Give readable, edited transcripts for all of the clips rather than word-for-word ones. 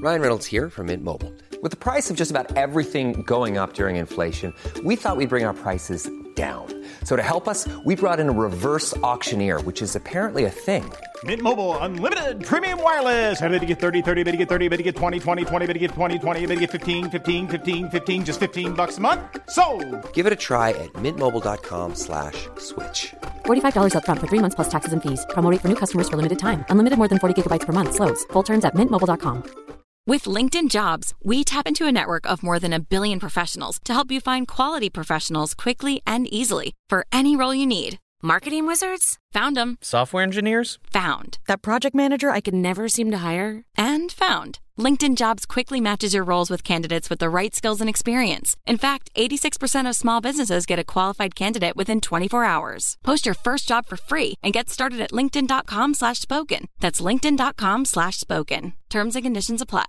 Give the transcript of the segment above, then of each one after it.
Ryan Reynolds here from Mint Mobile. With the price of just about everything going up during inflation, we thought we'd bring our prices down. So to help us, we brought in a reverse auctioneer, which is apparently a thing. Mint Mobile Unlimited Premium Wireless. How to get 30, 30, bit to get 30, bit to get 20, 20, 20, bit to get 20, 20, bit to get 15, 15, 15, 15, just $15 a month? Sold! Give it a try at mintmobile.com/switch. $45 up front for 3 months plus taxes and fees. Promo rate for new customers for limited time. Unlimited more than 40 gigabytes per month. Slows full terms at mintmobile.com. With LinkedIn Jobs, we tap into a network of more than 1 billion professionals to help you find quality professionals quickly and easily for any role you need. Marketing wizards? Found them. Software engineers? Found. That project manager I could never seem to hire? And found. LinkedIn Jobs quickly matches your roles with candidates with the right skills and experience. In fact, 86% of small businesses get a qualified candidate within 24 hours. Post your first job for free and get started at linkedin.com/spoken. That's linkedin.com/spoken. Terms and conditions apply.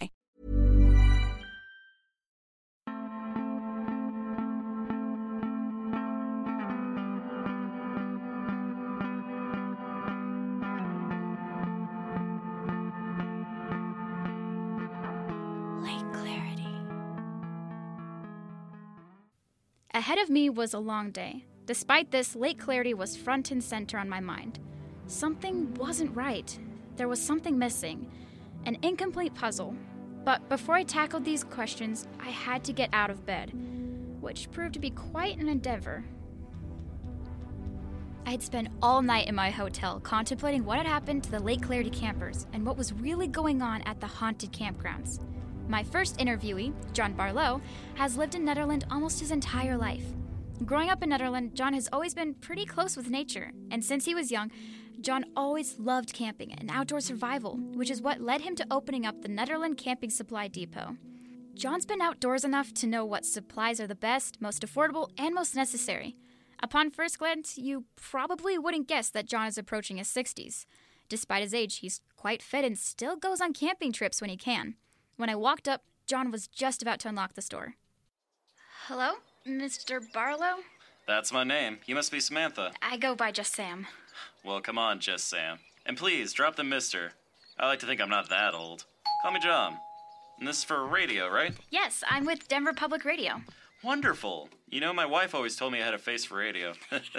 Ahead of me was a long day. Despite this, Lake Clarity was front and center on my mind. Something wasn't right. There was something missing. An incomplete puzzle. But before I tackled these questions, I had to get out of bed, which proved to be quite an endeavor. I had spent all night in my hotel contemplating what had happened to the Lake Clarity campers and what was really going on at the haunted campgrounds. My first interviewee, John Barlow, has lived in Nederland almost his entire life. Growing up in Nederland, John has always been pretty close with nature, and since he was young, John always loved camping and outdoor survival, which is what led him to opening up the Nederland Camping Supply Depot. John's been outdoors enough to know what supplies are the best, most affordable, and most necessary. Upon first glance, you probably wouldn't guess that John is approaching his 60s. Despite his age, he's quite fit and still goes on camping trips when he can. When I walked up, John was just about to unlock the store. Hello, Mr. Barlow? That's my name. You must be Samantha. I go by just Sam. Well, come on, just Sam. And please, drop the mister. I like to think I'm not that old. Call me John. And this is for radio, right? Yes, I'm with Denver Public Radio. Wonderful. You know, my wife always told me I had a face for radio.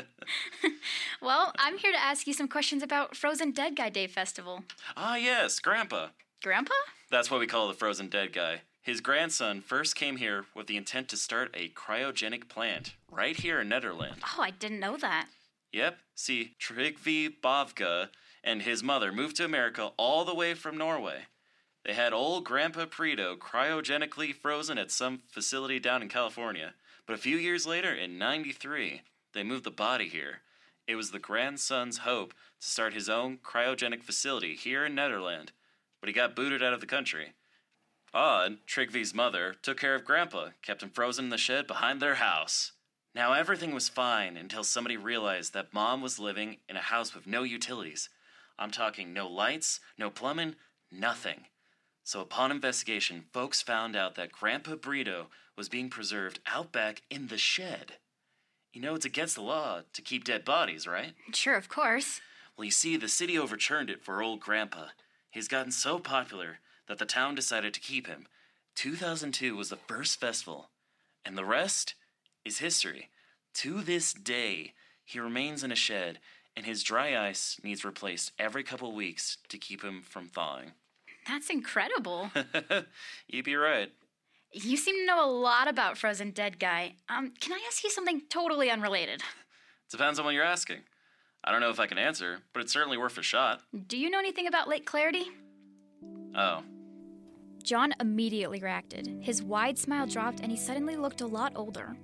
Well, I'm here to ask you some questions about Frozen Dead Guy Day Festival. Ah, yes, Grandpa. Grandpa? That's what we call the Frozen Dead Guy. His grandson first came here with the intent to start a cryogenic plant right here in Nederland. Oh, I didn't know that. Yep. See, Trygve Bavga and his mother moved to America all the way from Norway. They had old Grandpa Preto cryogenically frozen at some facility down in California. But a few years later, in '93, they moved the body here. It was the grandson's hope to start his own cryogenic facility here in Nederland, but he got booted out of the country. And Trygve's mother took care of Grandpa, kept him frozen in the shed behind their house. Now everything was fine until somebody realized that Mom was living in a house with no utilities. I'm talking no lights, no plumbing, nothing. So upon investigation, folks found out that Grandpa Brito was being preserved out back in the shed. You know, it's against the law to keep dead bodies, right? Sure, of course. Well, you see, the city overturned it for old Grandpa. He's gotten so popular that the town decided to keep him. 2002 was the first festival, and the rest is history. To this day, he remains in a shed, and his dry ice needs replaced every couple weeks to keep him from thawing. That's incredible. You'd be right. You seem to know a lot about Frozen Dead Guy. Can I ask you something totally unrelated? Depends on what you're asking. I don't know if I can answer, but it's certainly worth a shot. Do you know anything about Lake Clarity? Oh. John immediately reacted. His wide smile dropped, and he suddenly looked a lot older.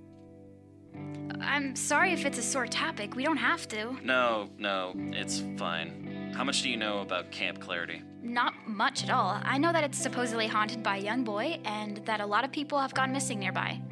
I'm sorry if it's a sore topic. We don't have to. No, it's fine. How much do you know about Camp Clarity? Not much at all. I know that it's supposedly haunted by a young boy, and that a lot of people have gone missing nearby.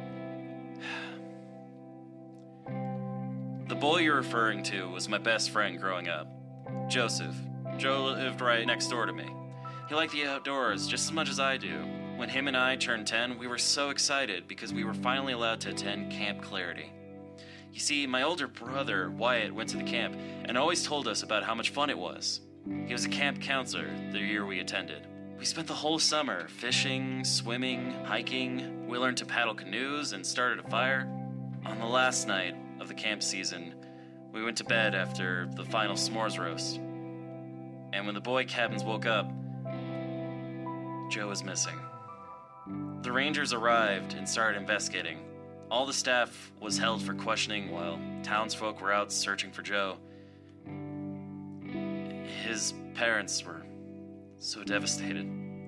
The boy you're referring to was my best friend growing up, Joseph. Joe lived right next door to me. He liked the outdoors just as much as I do. When him and I turned 10, we were so excited because we were finally allowed to attend Camp Clarity. You see, my older brother, Wyatt, went to the camp and always told us about how much fun it was. He was a camp counselor the year we attended. We spent the whole summer fishing, swimming, hiking. We learned to paddle canoes and started a fire. On the last night of the camp season, we went to bed after the final s'mores roast. And when the boy cabins woke up, Joe was missing. The Rangers arrived and started investigating. All the staff was held for questioning while townsfolk were out searching for Joe. His parents were so devastated.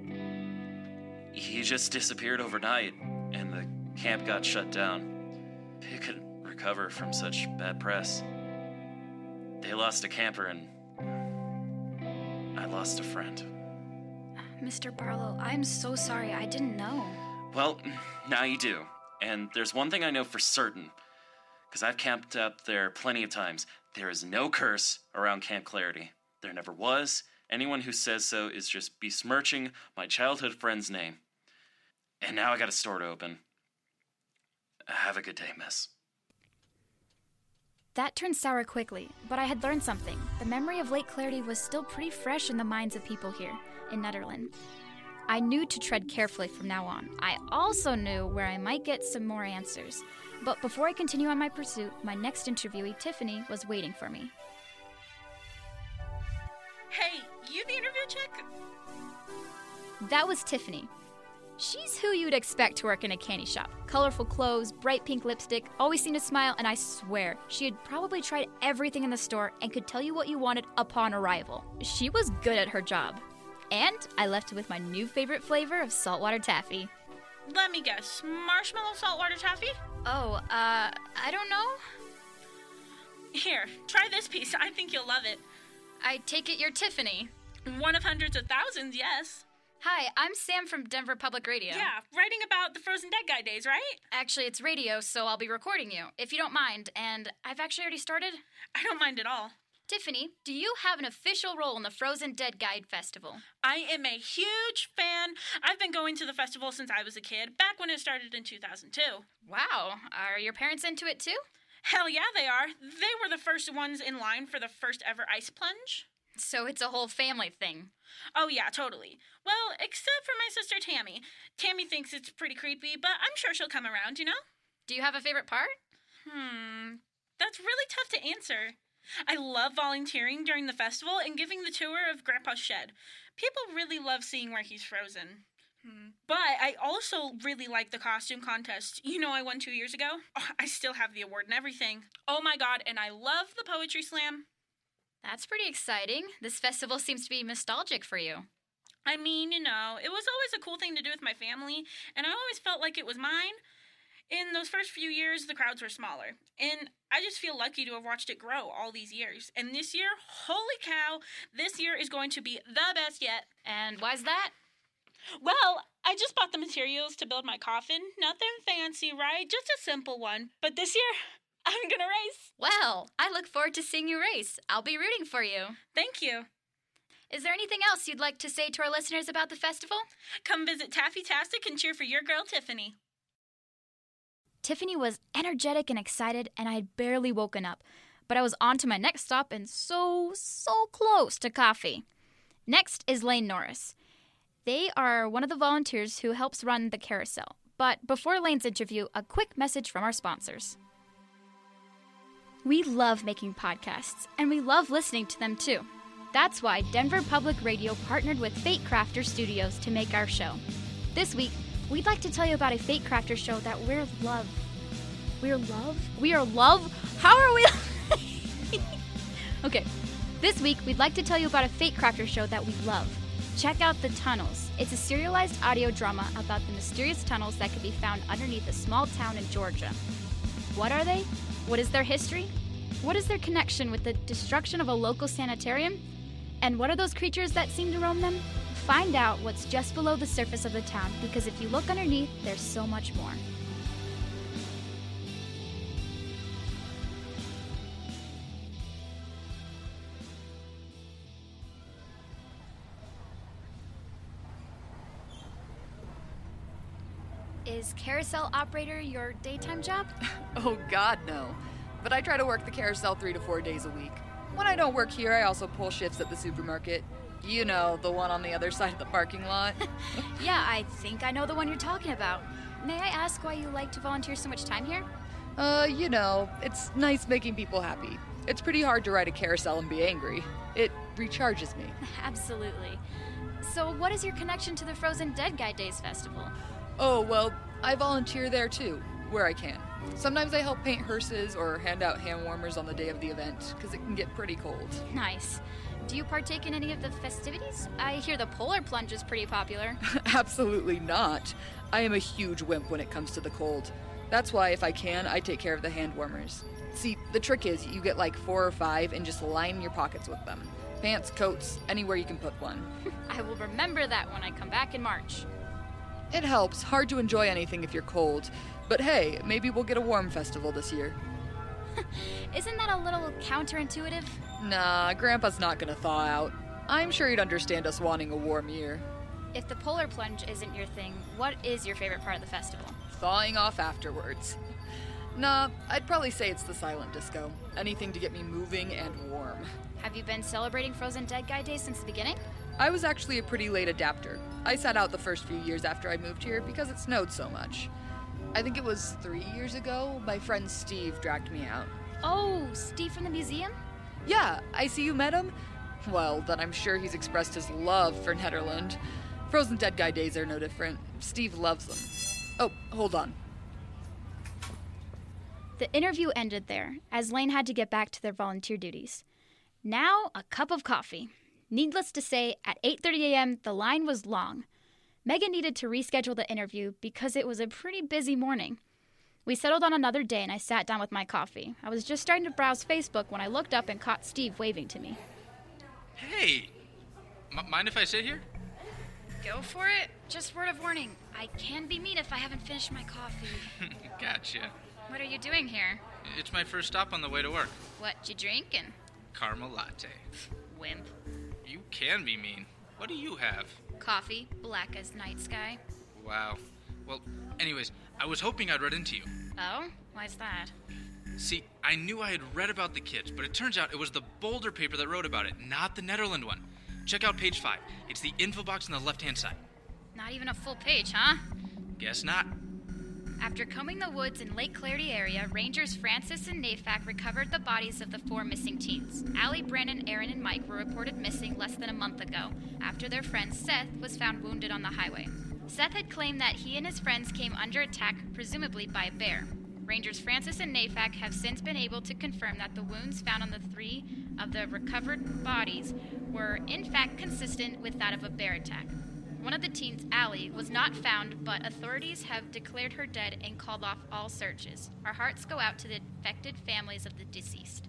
He just disappeared overnight, and the camp got shut down. He couldn't recover from such bad press. They lost a camper, and I lost a friend. Mr. Barlow, I'm so sorry. I didn't know. Well, now you do. And there's one thing I know for certain, because I've camped up there plenty of times. There is no curse around Camp Clarity. There never was. Anyone who says so is just besmirching my childhood friend's name. And now I got a store to open. Have a good day, miss. That turned sour quickly, but I had learned something. The memory of Lake Clarity was still pretty fresh in the minds of people here in Nederland. I knew to tread carefully from now on. I also knew where I might get some more answers. But before I continue on my pursuit, my next interviewee, Tiffany, was waiting for me. Hey, you the interview chick? That was Tiffany. She's who you'd expect to work in a candy shop. Colorful clothes, bright pink lipstick, always seemed to smile, and I swear, she had probably tried everything in the store and could tell you what you wanted upon arrival. She was good at her job. And I left with my new favorite flavor of saltwater taffy. Let me guess, marshmallow saltwater taffy? Oh, I don't know. Here, try this piece. I think you'll love it. I take it you're Tiffany. One of hundreds of thousands, yes. Hi, I'm Sam from Denver Public Radio. Yeah, writing about the Frozen Dead Guy days, right? Actually, it's radio, so I'll be recording you, if you don't mind. And I've actually already started. I don't mind at all. Tiffany, do you have an official role in the Frozen Dead Guide Festival? I am a huge fan. I've been going to the festival since I was a kid, back when it started in 2002. Wow, are your parents into it too? Hell yeah, they are. They were the first ones in line for the first ever ice plunge. So it's a whole family thing. Oh yeah, totally. Well, except for my sister Tammy. Tammy thinks it's pretty creepy, but I'm sure she'll come around, you know? Do you have a favorite part? That's really tough to answer. I love volunteering during the festival and giving the tour of Grandpa's shed. People really love seeing where he's frozen. But I also really like the costume contest. You know I won 2 years ago? Oh, I still have the award and everything. Oh my god, and I love the poetry slam. That's pretty exciting. This festival seems to be nostalgic for you. I mean, you know, it was always a cool thing to do with my family, and I always felt like it was mine. In those first few years, the crowds were smaller, and I just feel lucky to have watched it grow all these years. And this year, holy cow, this year is going to be the best yet. And why's that? Well, I just bought the materials to build my coffin. Nothing fancy, right? Just a simple one. But this year, I'm gonna race. Well, I look forward to seeing you race. I'll be rooting for you. Thank you. Is there anything else you'd like to say to our listeners about the festival? Come visit Taffy-tastic and cheer for your girl, Tiffany. Tiffany was energetic and excited, and I had barely woken up. But I was on to my next stop and so close to coffee. Next is Lane Norris. They are one of the volunteers who helps run the carousel. But before Lane's interview, a quick message from our sponsors. We love making podcasts, and we love listening to them too. That's why Denver Public Radio partnered with Fate Crafter Studios to make our show. This week, we'd like to tell you about a Fate Crafter show that we're love. We're love? We are love? How are we? Okay, this week, we'd like to tell you about a Fate Crafter show that we love. Check out The Tunnels. It's a serialized audio drama about the mysterious tunnels that can be found underneath a small town in Georgia. What are they? What is their history? What is their connection with the destruction of a local sanitarium? And what are those creatures that seem to roam them? Find out what's just below the surface of the town, because if you look underneath, there's so much more. Is carousel operator your daytime job? Oh, God, no. But I try to work the carousel 3 to 4 days a week. When I don't work here, I also pull shifts at the supermarket. You know, the one on the other side of the parking lot. Yeah, I think I know the one you're talking about. May I ask why you like to volunteer so much time here? You know, it's nice making people happy. It's pretty hard to ride a carousel and be angry. It recharges me. Absolutely. So what is your connection to the Frozen Dead Guy Days Festival? Oh, well, I volunteer there too, where I can. Sometimes I help paint hearses or hand out hand warmers on the day of the event, because it can get pretty cold. Nice. Do you partake in any of the festivities? I hear the polar plunge is pretty popular. Absolutely not. I am a huge wimp when it comes to the cold. That's why, if I can, I take care of the hand warmers. See, the trick is you get like 4 or 5 and just line your pockets with them. Pants, coats, anywhere you can put one. I will remember that when I come back in March. It helps. Hard to enjoy anything if you're cold. But hey, maybe we'll get a warm festival this year. Isn't that a little counterintuitive? Nah, Grandpa's not gonna thaw out. I'm sure he'd understand us wanting a warm year. If the polar plunge isn't your thing, what is your favorite part of the festival? Thawing off afterwards. Nah, I'd probably say it's the silent disco. Anything to get me moving and warm. Have you been celebrating Frozen Dead Guy Days since the beginning? I was actually a pretty late adapter. I sat out the first few years after I moved here because it snowed so much. I think it was 3 years ago, my friend Steve dragged me out. Oh, Steve from the museum? Yeah, I see you met him? Well, then I'm sure he's expressed his love for Netherland. Frozen Dead Guy Days are no different. Steve loves them. Oh, hold on. The interview ended there, as Lane had to get back to their volunteer duties. Now, a cup of coffee. Needless to say, at 8:30 a.m., the line was long. Megan needed to reschedule the interview because it was a pretty busy morning. We settled on another day and I sat down with my coffee. I was just starting to browse Facebook when I looked up and caught Steve waving to me. Hey! Mind if I sit here? Go for it. Just word of warning. I can be mean if I haven't finished my coffee. Gotcha. What are you doing here? It's my first stop on the way to work. What you drinking? Caramel latte. Wimp. You can be mean. What do you have? Coffee, black as night sky. Wow. Well, anyways, I was hoping I'd run into you. Oh? Why's that? See, I knew I had read about the kids, but it turns out it was the Boulder paper that wrote about it, not the Netherland one. Check out page 5. It's the info box on the left-hand side. Not even a full page, huh? Guess not. After combing the woods in Lake Clarity area, Rangers Francis and Nafak recovered the bodies of the 4 missing teens. Allie, Brandon, Aaron, and Mike were reported missing less than a month ago, after their friend Seth was found wounded on the highway. Seth had claimed that he and his friends came under attack, presumably by a bear. Rangers Francis and Nafak have since been able to confirm that the wounds found on the 3 of the recovered bodies were in fact consistent with that of a bear attack. One of the teens, Allie, was not found, but authorities have declared her dead and called off all searches. Our hearts go out to the affected families of the deceased.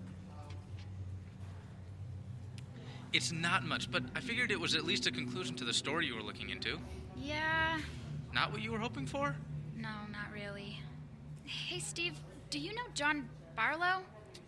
It's not much, but I figured it was at least a conclusion to the story you were looking into. Yeah. Not what you were hoping for? No, not really. Hey, Steve, do you know John Barlow?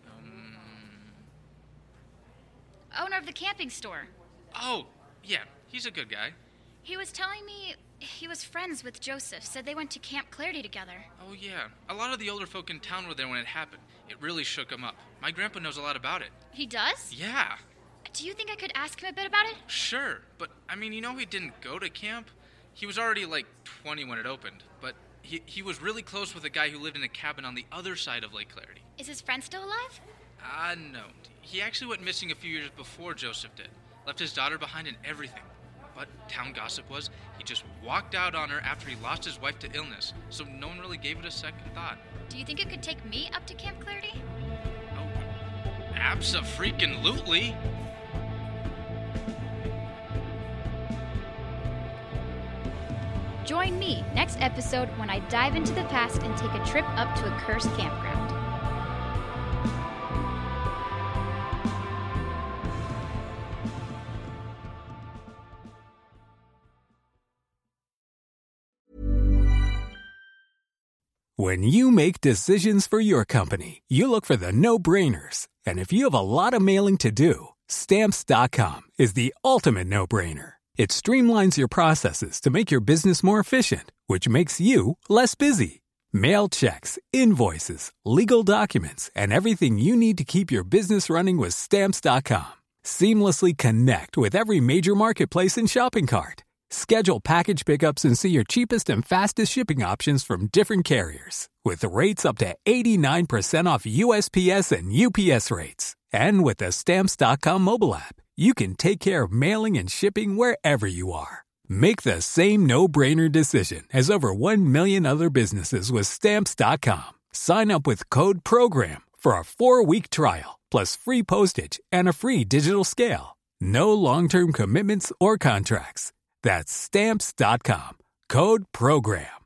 Owner of the camping store. Oh, yeah, he's a good guy. He was telling me he was friends with Joseph, said they went to Camp Clarity together. Oh, yeah. A lot of the older folk in town were there when it happened. It really shook him up. My grandpa knows a lot about it. He does? Yeah. Do you think I could ask him a bit about it? Sure, but, I mean, you know he didn't go to camp? He was already, 20 when it opened, but he was really close with a guy who lived in a cabin on the other side of Lake Clarity. Is his friend still alive? No. He actually went missing a few years before Joseph did. Left his daughter behind and everything. But town gossip was he just walked out on her after he lost his wife to illness, so no one really gave it a second thought. Do you think it could take me up to Camp Clarity? Oh, abso-freaking-lutely. Join me next episode when I dive into the past and take a trip up to a cursed campground. When you make decisions for your company, you look for the no-brainers. And if you have a lot of mailing to do, Stamps.com is the ultimate no-brainer. It streamlines your processes to make your business more efficient, which makes you less busy. Mail checks, invoices, legal documents, and everything you need to keep your business running with Stamps.com. Seamlessly connect with every major marketplace and shopping cart. Schedule package pickups and see your cheapest and fastest shipping options from different carriers, with rates up to 89% off USPS and UPS rates. And with the Stamps.com mobile app, you can take care of mailing and shipping wherever you are. Make the same no-brainer decision as over 1 million other businesses with Stamps.com. Sign up with code PROGRAM for a 4-week trial, plus free postage and a free digital scale. No long-term commitments or contracts. That's Stamps.com. Code PROGRAM.